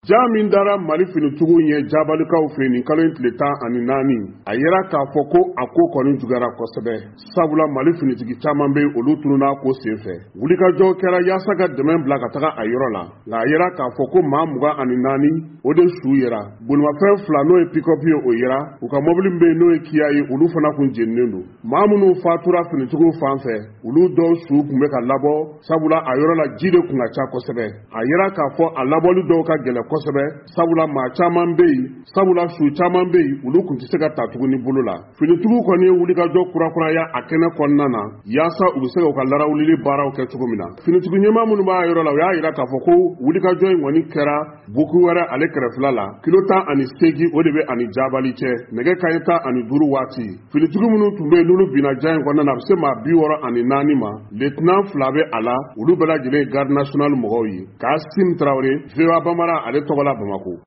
Jamin dara Mali finitugu ye jabalikaw fe nin kalo in tile 14 a yera k'a fɔ ko a ko kɔni jugara kosɛbɛ sabula Mali finitigi caman be olu tununa ko senfɛ wulikajɔ kɛra yaasa ka dɛmɛ bila ka taga a yɔrɔ la nka a yera k'a fɔ ko maa 24 o de su yera bolimafɛn 2 n'o ye pick-up ye o yera u ka mobili be n'o ye Kia ye olu fana kun jeninen don maa minnu fatura finitigu fan fɛ olu dɔw su kun bɛ ka labɔ sabula a yɔrɔ la ji de kun ka ca kosɛbɛ a yera k'a fɔ a labɔli dɔw ka gɛlɛ kosɛbɛ sabula maa caman be yen sabula su caman be yen olu kun tɛ se ka ta tuguni bolo la finitugu kɔni ye wulikajɔ kurakuraya a kɛnɛ kɔnɔna na yaasa u bɛ se ka larawulili baaraw kɛ cogo min na finitugu ɲɛmaa minnu b'a yɔrɔ la u y'a yira k'a fɔ ko wulikajɔ in kɔni kɛra buku wɛrɛ ale kɛrɛfɛla la kilo 18 o de bɛ ani Jabali cɛ nɛgɛ kanɲɛ 15 waati finitugu minnu tun bɛ yen n'olu binna ja in kɔnɔna na a bɛ se maa 64 ma lieutenant 2 bɛ a la olu bɛɛ lajɛlen ye garde nationale mɔgɔw ye Kasim Traoré VOA Bambara ale tɔgɔ la Bamako